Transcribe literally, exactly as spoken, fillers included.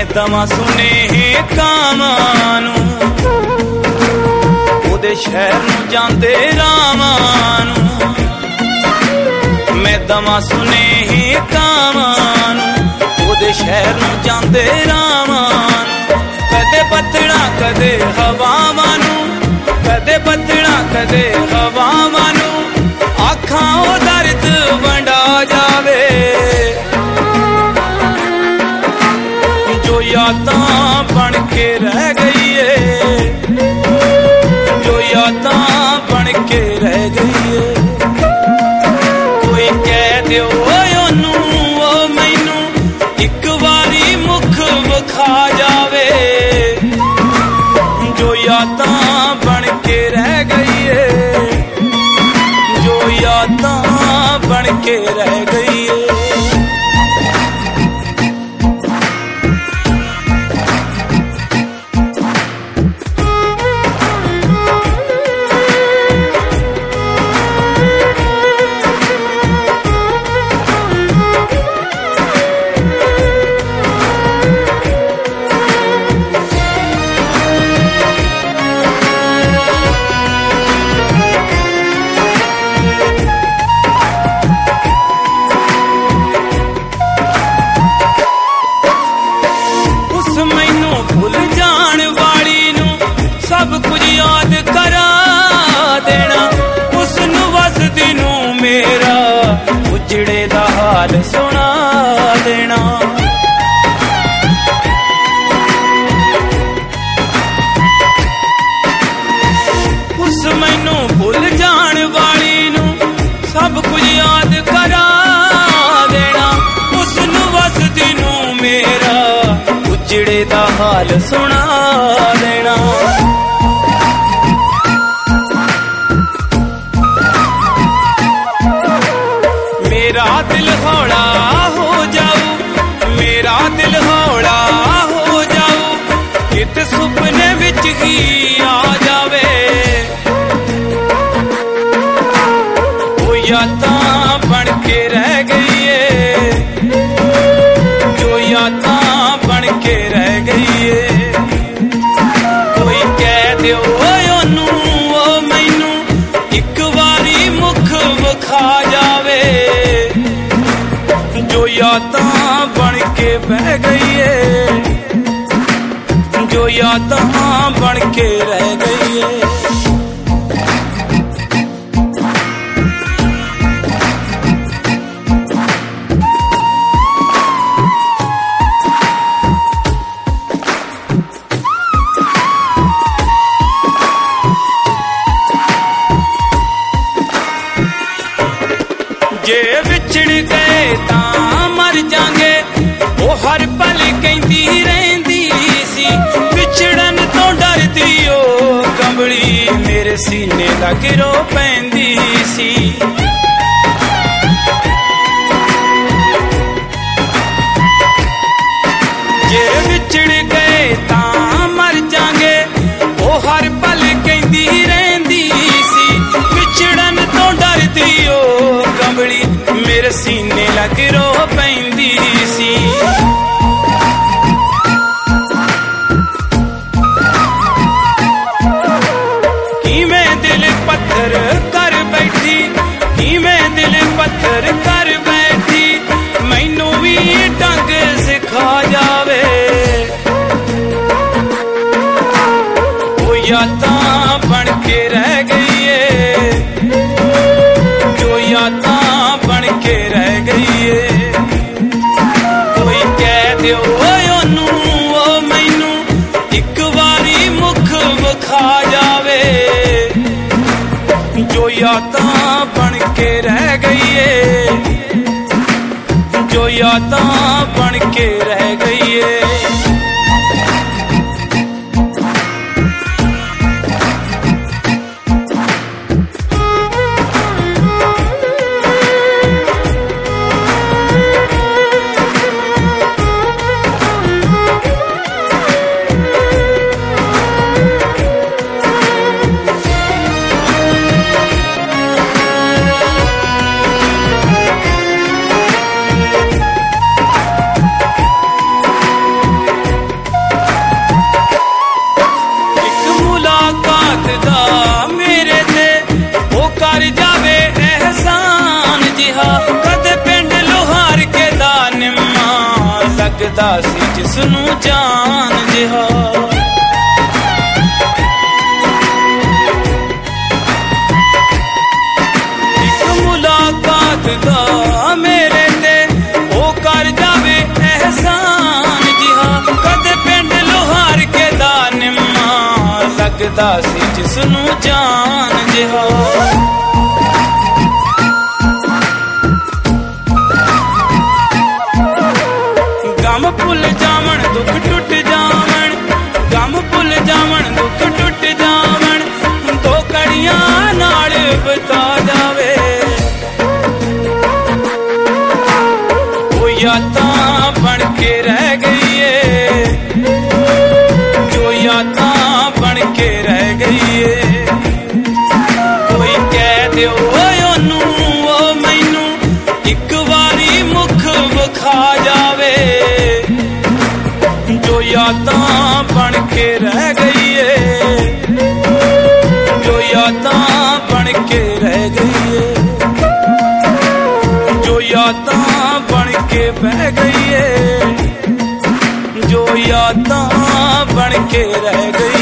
मैं दवा सुनेहे कावां नूं ओदे शहर नूं जांदे रावां नूं मैं दवा सुनेहे कावां नूं ओदे शहर नूं जांदे रावां नूं कदे बदड़ा कदे हवावां नूं कदे बदड़ा कदे हवावां नूं आखां ओ दर्द वंडा जावे जो यादां बन के रह गई है जो यादां बन के रह गई है कोई कह दियो ओनू ओ मैनू एक बारी मुख विखा जावे जो यादां बन के रह गई है जो यादां बन के रह गई है उजड़े दा हाल सुना देना उस मैनू भुल जान वाली नू सब कुछ याद करा देना उस नू वसदी नू मेरा उजड़े दा हाल सुना देना मेरा दिल हौला हो जाऊ मेरा दिल हौला हो जाऊ कित सुपने विच ही आ जावे वो यादां बन के रह गई है जो यादां बन के रह गई है कोई कह दियो ओनू ओ मैनू एक बारी मुख विखा जावे जो यादां बन के बह गई है जो यादां बन के रह गई है जे विछड़ गए तां मर जांगे वो हर पल कहती रहंदी सी विछड़न तो डरदी ओ कंबली मेरे सीने लग रो पैंदी सी जे विछड़ गए तां मर जांगे वो हर पल कहती रहंदी सी विछड़न तो डरदी ओ कंबली मेरे सीने लग रो पैंदी सी कि मैं दिल पत्थर कर बैठी कि मैं दिल पत्थर कर बैठी मैनू भी ढंग सिखा जावे वो यादां बन के रह गई है जो यादां बन के रह गई है कोई कह दियो ओनू ओ मैनू एक बारी मुख विखा जावे जो यादां बन के रह गई है जो यादां बन के रह गई है लगदा सी जिसनू जान जिहा। एक मुलाकात दा मेरे ते ओ कर जावे एहसान जिहा। कदे पिंड लोहार के दा निम्मा लगदा सी जिसनू जान जिहा। गम भुल जावन दुख टुट जावन, गम भुल जावन दुख टुट जावन, दो कड़ियां नाल बता जावे। वो यादां बन के रह गई है, जो यादां बन के रह गई है। कोई कह दे ओनू ओ मैनू एक वारी मुख विखा जावे। जो यादां बन के रह गई है, जो यादां बन के रह गई है, जो यादां बन के बह गई है, जो यादां बन के रह गई।